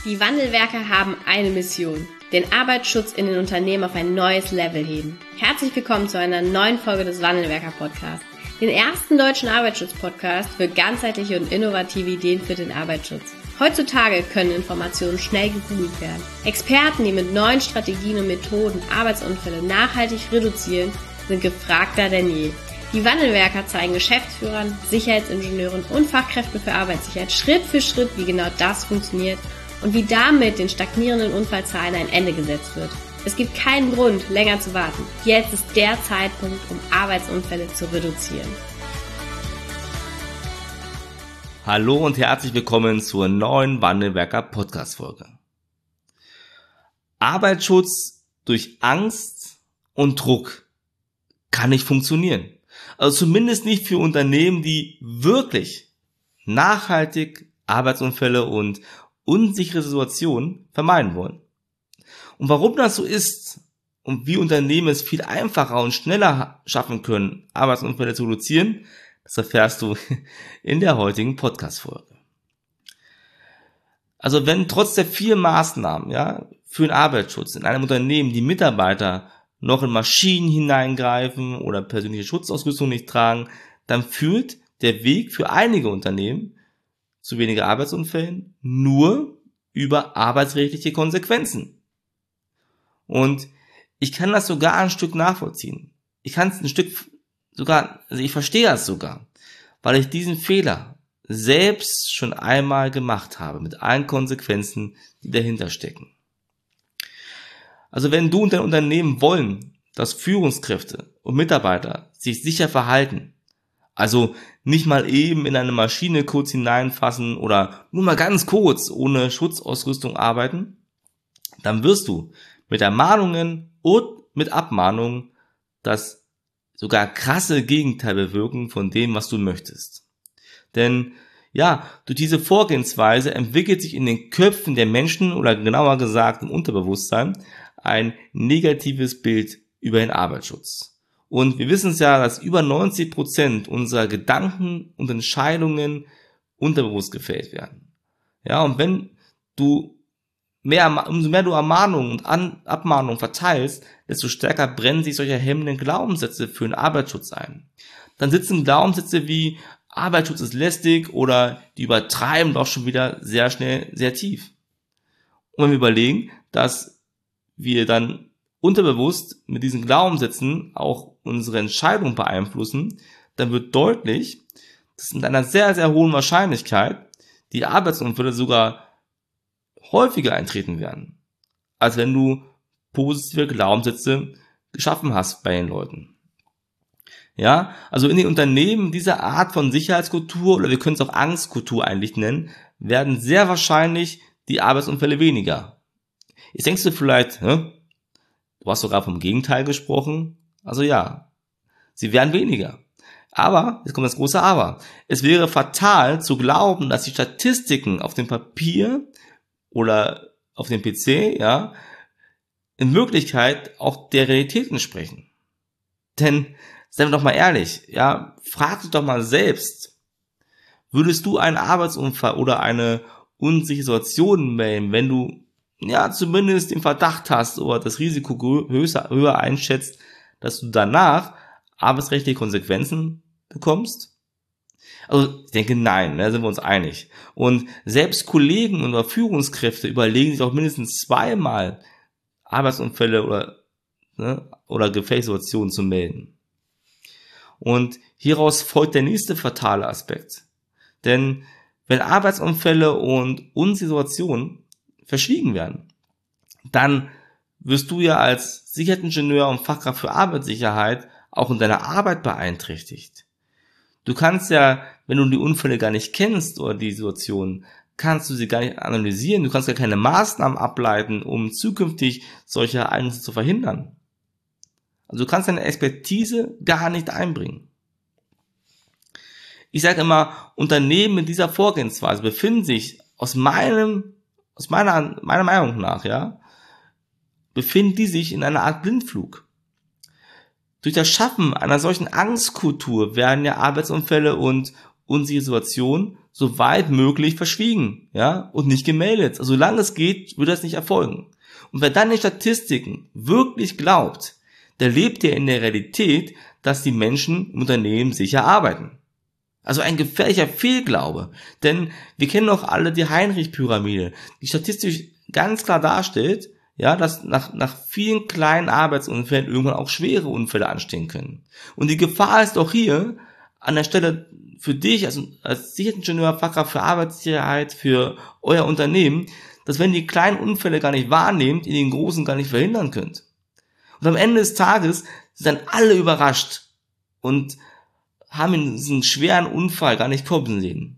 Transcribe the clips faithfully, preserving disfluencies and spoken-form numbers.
Die Wandelwerker haben eine Mission: den Arbeitsschutz in den Unternehmen auf ein neues Level heben. Herzlich willkommen zu einer neuen Folge des Wandelwerker-Podcasts, den ersten deutschen Arbeitsschutz-Podcast für ganzheitliche und innovative Ideen für den Arbeitsschutz. Heutzutage können Informationen schnell gegoogelt werden. Experten, die mit neuen Strategien und Methoden Arbeitsunfälle nachhaltig reduzieren, sind gefragter denn je. Die Wandelwerker zeigen Geschäftsführern, Sicherheitsingenieuren und Fachkräften für Arbeitssicherheit Schritt für Schritt, wie genau das funktioniert und wie damit den stagnierenden Unfallzahlen ein Ende gesetzt wird. Es gibt keinen Grund, länger zu warten. Jetzt ist der Zeitpunkt, um Arbeitsunfälle zu reduzieren. Hallo und herzlich willkommen zur neuen Wandelwerker Podcast-Folge. Arbeitsschutz durch Angst und Druck kann nicht funktionieren. Also zumindest nicht für Unternehmen, die wirklich nachhaltig Arbeitsunfälle und unsichere Situationen vermeiden wollen. Und warum das so ist und wie Unternehmen es viel einfacher und schneller schaffen können, Arbeitsunfälle zu reduzieren, das erfährst du in der heutigen Podcast-Folge. Also wenn trotz der vielen Maßnahmen, ja, für den Arbeitsschutz in einem Unternehmen die Mitarbeiter noch in Maschinen hineingreifen oder persönliche Schutzausrüstung nicht tragen, dann führt der Weg für einige Unternehmen zu weniger Arbeitsunfällen nur über arbeitsrechtliche Konsequenzen. Und ich kann das sogar ein Stück nachvollziehen. Ich kann es ein Stück sogar, also ich verstehe das sogar, weil ich diesen Fehler selbst schon einmal gemacht habe, mit allen Konsequenzen, die dahinter stecken. Also wenn du und dein Unternehmen wollen, dass Führungskräfte und Mitarbeiter sich sicher verhalten, also nicht mal eben in eine Maschine kurz hineinfassen oder nur mal ganz kurz ohne Schutzausrüstung arbeiten, dann wirst du mit Ermahnungen und mit Abmahnungen das sogar krasse Gegenteil bewirken von dem, was du möchtest. Denn ja, durch diese Vorgehensweise entwickelt sich in den Köpfen der Menschen oder genauer gesagt im Unterbewusstsein ein negatives Bild über den Arbeitsschutz. Und wir wissen es ja, dass über neunzig Prozent unserer Gedanken und Entscheidungen unterbewusst gefällt werden. Ja, und wenn du mehr, umso mehr du Ermahnungen und An- Abmahnungen verteilst, desto stärker brennen sich solche hemmenden Glaubenssätze für den Arbeitsschutz ein. Dann sitzen Glaubenssätze wie Arbeitsschutz ist lästig oder die übertreiben doch schon wieder sehr schnell sehr tief. Und wenn wir überlegen, dass wir dann unterbewusst mit diesen Glaubenssätzen auch unsere Entscheidung beeinflussen, dann wird deutlich, dass mit einer sehr, sehr hohen Wahrscheinlichkeit die Arbeitsunfälle sogar häufiger eintreten werden, als wenn du positive Glaubenssätze geschaffen hast bei den Leuten. Ja, also in den Unternehmen dieser Art von Sicherheitskultur, oder wir können es auch Angstkultur eigentlich nennen, werden sehr wahrscheinlich die Arbeitsunfälle weniger. Jetzt denkst du vielleicht, hä? Du hast sogar vom Gegenteil gesprochen. Also ja, sie werden weniger. Aber, jetzt kommt das große Aber, es wäre fatal zu glauben, dass die Statistiken auf dem Papier oder auf dem P C, ja, in Wirklichkeit auch der Realität entsprechen. Denn, seien wir doch mal ehrlich, ja, frag dich doch mal selbst, würdest du einen Arbeitsunfall oder eine unsichere Situation melden, wenn du ja zumindest den Verdacht hast oder das Risiko höher, höher einschätzt, dass du danach arbeitsrechtliche Konsequenzen bekommst? Also ich denke, nein, da sind wir uns einig. Und selbst Kollegen oder Führungskräfte überlegen sich auch mindestens zweimal, Arbeitsunfälle oder, ne, oder Gefährdungssituationen zu melden. Und hieraus folgt der nächste fatale Aspekt. Denn wenn Arbeitsunfälle und Unsituationen verschwiegen werden, dann wirst du ja als Sicherheitsingenieur und Fachkraft für Arbeitssicherheit auch in deiner Arbeit beeinträchtigt. Du kannst ja, wenn du die Unfälle gar nicht kennst oder die Situation, kannst du sie gar nicht analysieren, du kannst gar keine Maßnahmen ableiten, um zukünftig solche Ereignisse zu verhindern. Also du kannst deine Expertise gar nicht einbringen. Ich sage immer, Unternehmen mit dieser Vorgehensweise befinden sich aus meinem Aus meiner, meiner Meinung nach, ja, befinden die sich in einer Art Blindflug. Durch das Schaffen einer solchen Angstkultur werden ja Arbeitsunfälle und unsichere Situationen so weit möglich verschwiegen, ja, und nicht gemeldet. Also solange es geht, wird das nicht erfolgen. Und wer dann den Statistiken wirklich glaubt, der lebt ja in der Realität, dass die Menschen im Unternehmen sicher arbeiten. Also ein gefährlicher Fehlglaube, denn wir kennen doch alle die Heinrich-Pyramide, die statistisch ganz klar darstellt, ja, dass nach, nach vielen kleinen Arbeitsunfällen irgendwann auch schwere Unfälle anstehen können. Und die Gefahr ist auch hier an der Stelle für dich als, als Sicherheitsingenieur, Fachkraft für Arbeitssicherheit, für euer Unternehmen, dass wenn die kleinen Unfälle gar nicht wahrnehmt, ihr den großen gar nicht verhindern könnt. Und am Ende des Tages sind dann alle überrascht und haben diesen schweren Unfall gar nicht kommen sehen.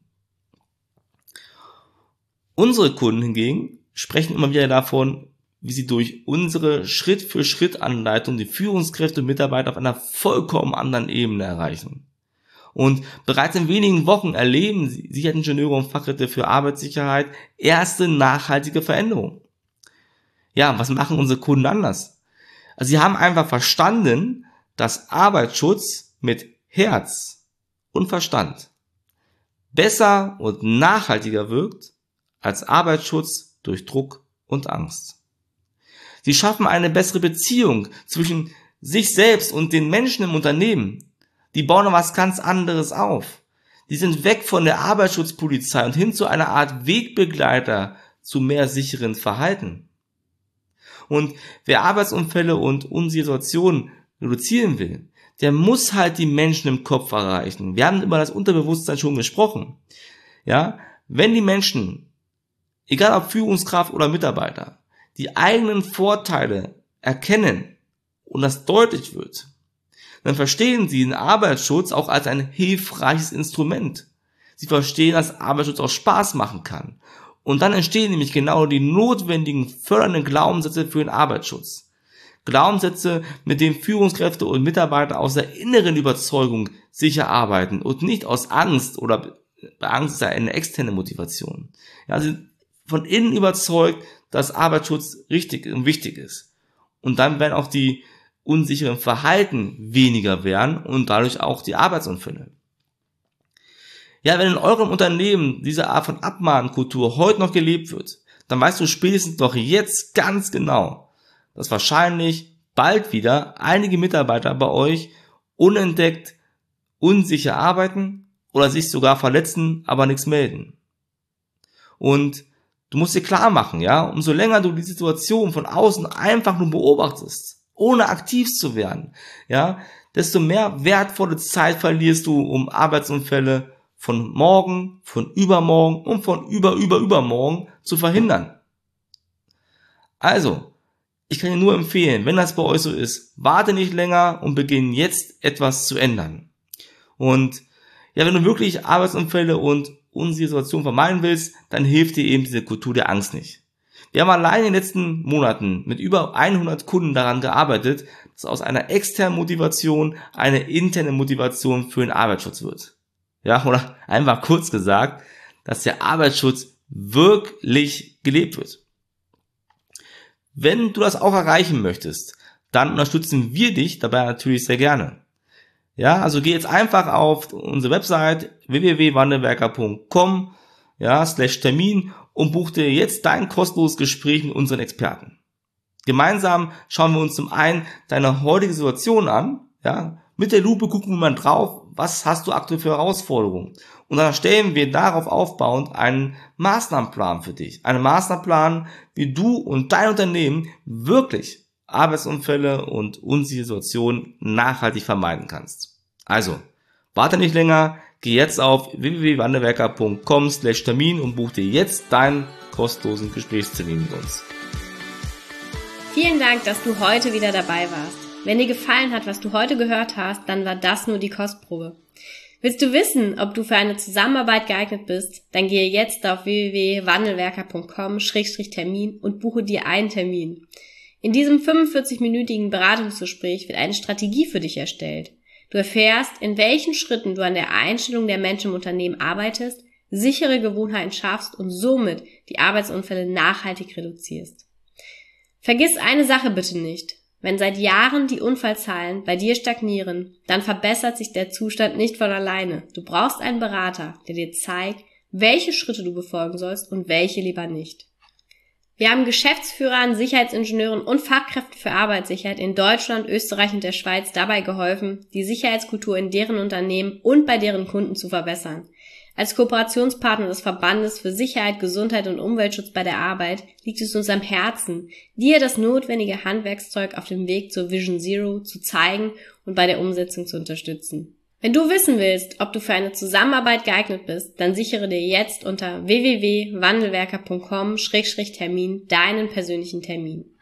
Unsere Kunden hingegen sprechen immer wieder davon, wie sie durch unsere Schritt-für-Schritt-Anleitung die Führungskräfte und Mitarbeiter auf einer vollkommen anderen Ebene erreichen. Und bereits in wenigen Wochen erleben Sicherheitsingenieure und Fachkräfte für Arbeitssicherheit erste nachhaltige Veränderungen. Ja, was machen unsere Kunden anders? Also sie haben einfach verstanden, dass Arbeitsschutz mit Herz und Verstand besser und nachhaltiger wirkt als Arbeitsschutz durch Druck und Angst. Sie schaffen eine bessere Beziehung zwischen sich selbst und den Menschen im Unternehmen. Die bauen noch was ganz anderes auf. Die sind weg von der Arbeitsschutzpolizei und hin zu einer Art Wegbegleiter zu mehr sicheren Verhalten. Und wer Arbeitsunfälle und Unsituationen reduzieren will, der muss halt die Menschen im Kopf erreichen. Wir haben über das Unterbewusstsein schon gesprochen. Ja, wenn die Menschen, egal ob Führungskraft oder Mitarbeiter, die eigenen Vorteile erkennen und das deutlich wird, dann verstehen sie den Arbeitsschutz auch als ein hilfreiches Instrument. Sie verstehen, dass Arbeitsschutz auch Spaß machen kann. Und dann entstehen nämlich genau die notwendigen fördernden Glaubenssätze für den Arbeitsschutz. Glaubenssätze, mit denen Führungskräfte und Mitarbeiter aus der inneren Überzeugung sicher arbeiten und nicht aus Angst, oder bei Angst ist ja eine externe Motivation. Ja, sie sind von innen überzeugt, dass Arbeitsschutz richtig und wichtig ist. Und dann werden auch die unsicheren Verhalten weniger werden und dadurch auch die Arbeitsunfälle. Ja, wenn in eurem Unternehmen diese Art von Abmahnkultur heute noch gelebt wird, dann weißt du spätestens doch jetzt ganz genau, dass wahrscheinlich bald wieder einige Mitarbeiter bei euch unentdeckt, unsicher arbeiten oder sich sogar verletzen, aber nichts melden. Und du musst dir klar machen, ja, umso länger du die Situation von außen einfach nur beobachtest, ohne aktiv zu werden, ja, desto mehr wertvolle Zeit verlierst du, um Arbeitsunfälle von morgen, von übermorgen und von über, über, übermorgen zu verhindern. Also, ich kann dir nur empfehlen, wenn das bei euch so ist, warte nicht länger und beginn jetzt etwas zu ändern. Und ja, wenn du wirklich Arbeitsunfälle und unsere Situation vermeiden willst, dann hilft dir eben diese Kultur der Angst nicht. Wir haben allein in den letzten Monaten mit über hundert Kunden daran gearbeitet, dass aus einer externen Motivation eine interne Motivation für den Arbeitsschutz wird. Ja, oder einfach kurz gesagt, dass der Arbeitsschutz wirklich gelebt wird. Wenn du das auch erreichen möchtest, dann unterstützen wir dich dabei natürlich sehr gerne. Ja, also geh jetzt einfach auf unsere Website w w w punkt wandelwerker punkt com, ja, slash Termin und buch dir jetzt dein kostenloses Gespräch mit unseren Experten. Gemeinsam schauen wir uns zum einen deine heutige Situation an, ja, mit der Lupe gucken wir mal drauf, was hast du aktuell für Herausforderungen. Und dann stellen wir darauf aufbauend einen Maßnahmenplan für dich. Einen Maßnahmenplan, wie du und dein Unternehmen wirklich Arbeitsunfälle und unsichere Situationen nachhaltig vermeiden kannst. Also, warte nicht länger, geh jetzt auf w w w punkt wandelwerker punkt com slash Termin und buch dir jetzt deinen kostenlosen Gesprächstermin mit uns. Vielen Dank, dass du heute wieder dabei warst. Wenn dir gefallen hat, was du heute gehört hast, dann war das nur die Kostprobe. Willst du wissen, ob du für eine Zusammenarbeit geeignet bist? Dann gehe jetzt auf w w w punkt wandelwerker punkt com slash Termin und buche dir einen Termin. In diesem fünfundvierzig-minütigen Beratungsgespräch wird eine Strategie für dich erstellt. Du erfährst, in welchen Schritten du an der Einstellung der Menschen im Unternehmen arbeitest, sichere Gewohnheiten schaffst und somit die Arbeitsunfälle nachhaltig reduzierst. Vergiss eine Sache bitte nicht. Wenn seit Jahren die Unfallzahlen bei dir stagnieren, dann verbessert sich der Zustand nicht von alleine. Du brauchst einen Berater, der dir zeigt, welche Schritte du befolgen sollst und welche lieber nicht. Wir haben Geschäftsführern, Sicherheitsingenieuren und Fachkräften für Arbeitssicherheit in Deutschland, Österreich und der Schweiz dabei geholfen, die Sicherheitskultur in deren Unternehmen und bei deren Kunden zu verbessern. Als Kooperationspartner des Verbandes für Sicherheit, Gesundheit und Umweltschutz bei der Arbeit liegt es uns am Herzen, dir das notwendige Handwerkszeug auf dem Weg zur Vision Zero zu zeigen und bei der Umsetzung zu unterstützen. Wenn du wissen willst, ob du für eine Zusammenarbeit geeignet bist, dann sichere dir jetzt unter w w w punkt wandelwerker punkt com Schrägstrich Termin deinen persönlichen Termin.